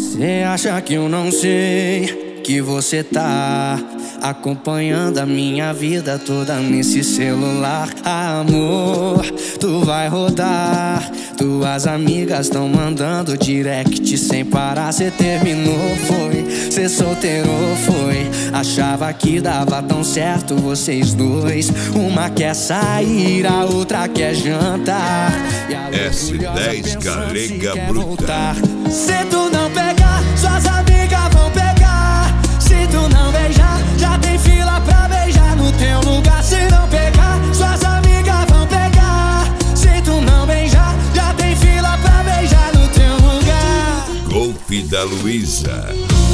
Cê acha que eu não sei que você tá acompanhando a minha vida toda nesse celular? Amor, tu vai rodar. Tuas amigas tão mandando direct sem parar. Cê terminou, foi? Cê solteirou, foi? Achava que dava tão certo vocês dois. Uma quer sair, a outra quer jantar. E a S10 Galega Bruta. Se tu não pegar, suas amigas vão pegar. Se tu não beijar, já tem fila pra beijar no teu lugar. Se não pegar, suas amigas vão pegar. Se tu não beijar, já tem fila pra beijar no teu lugar. Golpe da Luísa.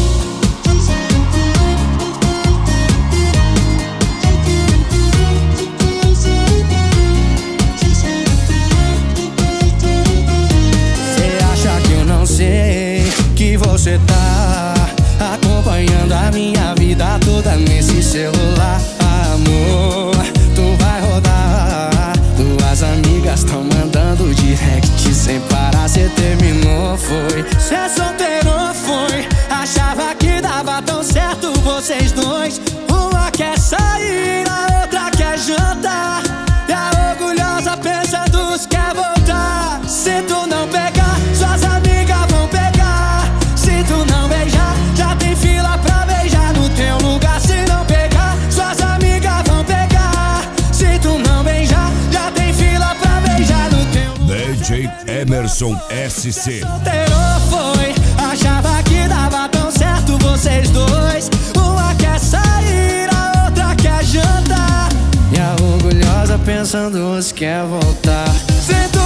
Que você tá acompanhando a minha vida toda nesse celular. Amor, tu vai rodar. Tuas amigas tão mandando direct sem parar. Cê terminou, foi? Cê solteirou, foi? Achava que dava tão certo vocês dois. Uma quer sair, a outra quer jantar. E a orgulhosa pensa dos quer voltar. Se tu não pegar, suas amigas vão pegar. Se tu não beijar, já tem fila pra beijar no teu lugar. Se não pegar, suas amigas vão pegar. Se tu não beijar, já tem fila pra beijar no teu lugar. DJ Emerson SC. Solteirou, foi? Achava que dava tão certo vocês dois. Uma quer sair, a outra quer jantar. E a orgulhosa pensando se quer voltar.